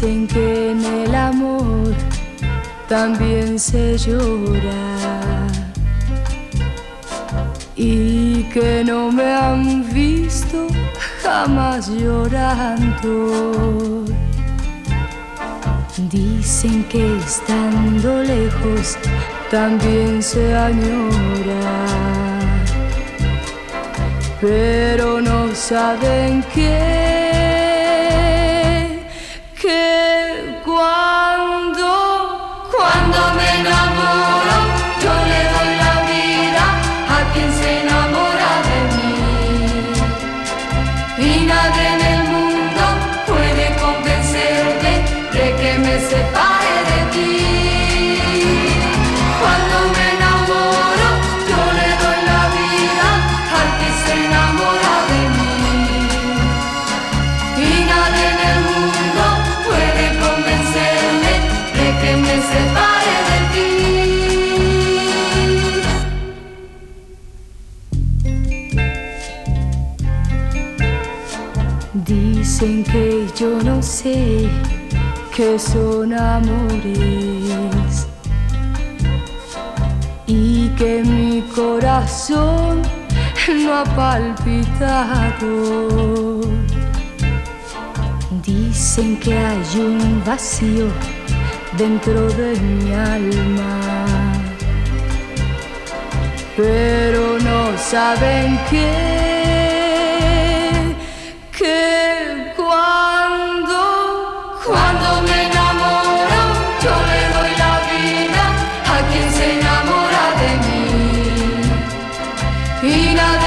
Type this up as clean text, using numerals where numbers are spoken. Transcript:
Dicen que en el amor también se llora y que no me han visto jamás llorando. Dicen que estando lejos también se añora, pero no saben que cuando me enamoro yo le doy la vida a quien se enamora de mí, y nadie en el mundo puede convencerme de que me separe de ti. Cuando me enamoro yo le doy la vida al que se enamora de mí, y nadie en el mundo puede convencerme de que me separe de ti. Dicen que yo no sé qué son amores y que mi corazón no ha palpitado. Dicen que hay un vacío dentro de mi alma, pero no saben que cuando me enamoro yo le doy la vida a quien se enamora de mí, y nadie